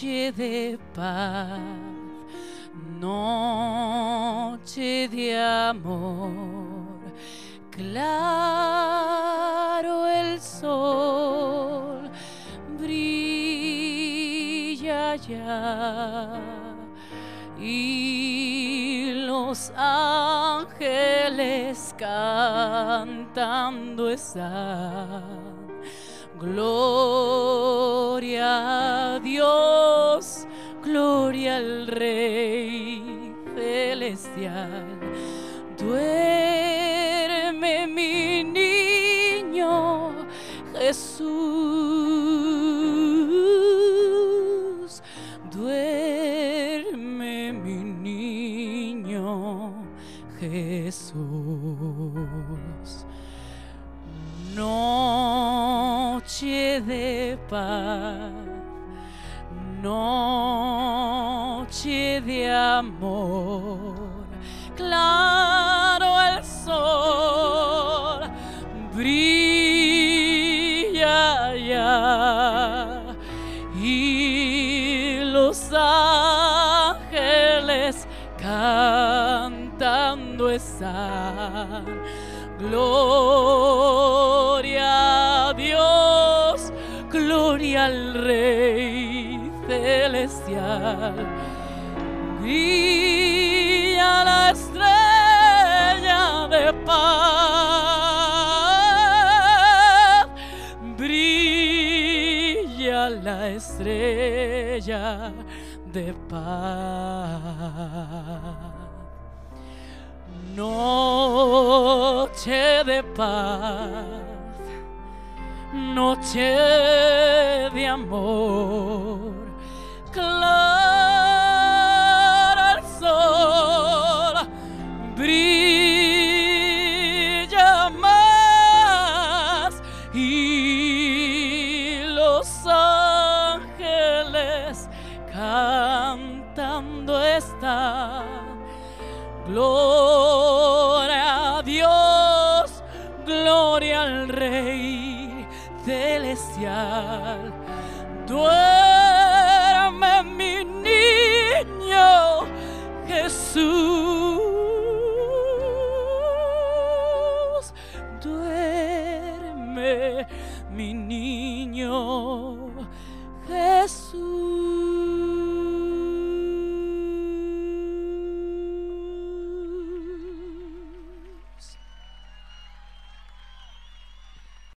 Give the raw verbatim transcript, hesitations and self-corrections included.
Noche de paz, noche de amor, claro el sol brilla ya y los ángeles cantando están. Gloria a Dios, gloria al Rey celestial. Duerme mi niño Jesús, duerme mi niño Jesús. Noche de paz, noche de amor, claro el sol brilla ya y los ángeles cantando están. Gloria a Dios, gloria al Rey celestial. Brilla la estrella de paz, brilla la estrella de paz. Noche de paz, noche de amor, claro el sol brilla más y los ángeles cantando están. Gloria a Dios, gloria al Rey celestial. Duerme mi niño Jesús.